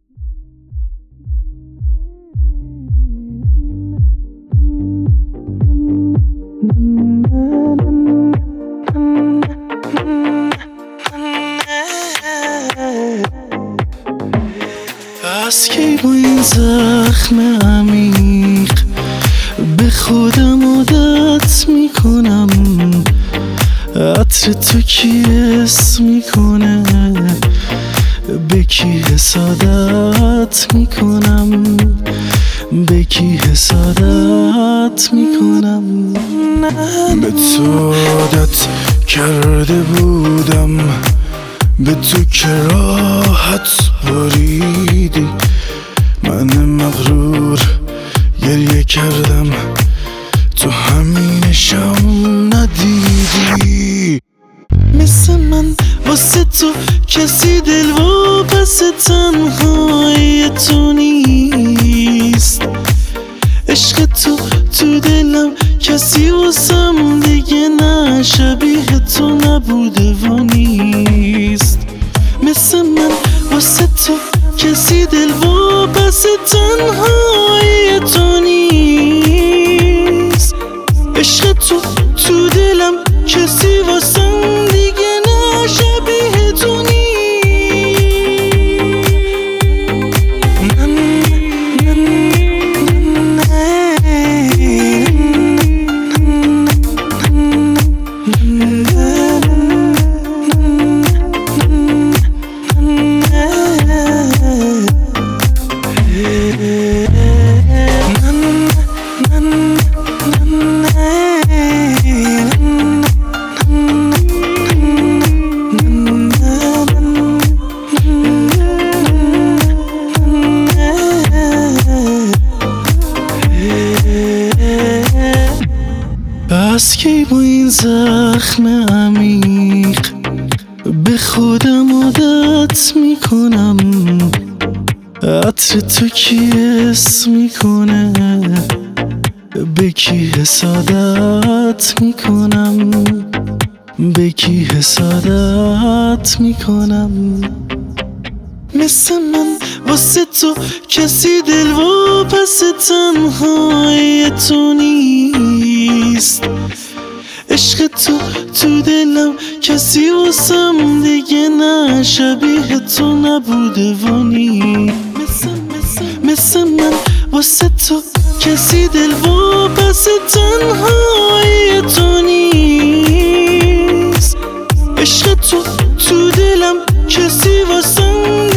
از کی با این زخم عمیق به خودم عادت میکنم، عطر تو کی حس میکنه، به کی حسادت میکنم، به کی حسادت میکنم. به تو عادت کرده بودم، به تو که راحت بریدی، من مغرور گریه کردم، تو همینشم ندیدی. مثل من واسه تو کسی دل و پس تنهای تو نیست، عشق تو دلم کسی واسم دیگه نه، شبیه تو نبوده و نیست. مثل من واسه تو کسی دل و پس تنهای تو نیست، عشق تو دلم کسی واسم دیگه نه، شبیه تو نیست. از کی با این زخم عمیق به خودم عادت میکنم، عطر تو کی حس میکنه، به کی حسادت میکنم، به کی حسادت میکنم. مثل من واسه تو کسی دل و پس تنهای تو نیست، عشق تو دلم کسی واسم دیگه نه، شبیه تو نبوده و نیست. مثل من واسه تو کسی دل و پس تنهای تو نیست، عشق تو دلم کسی واسم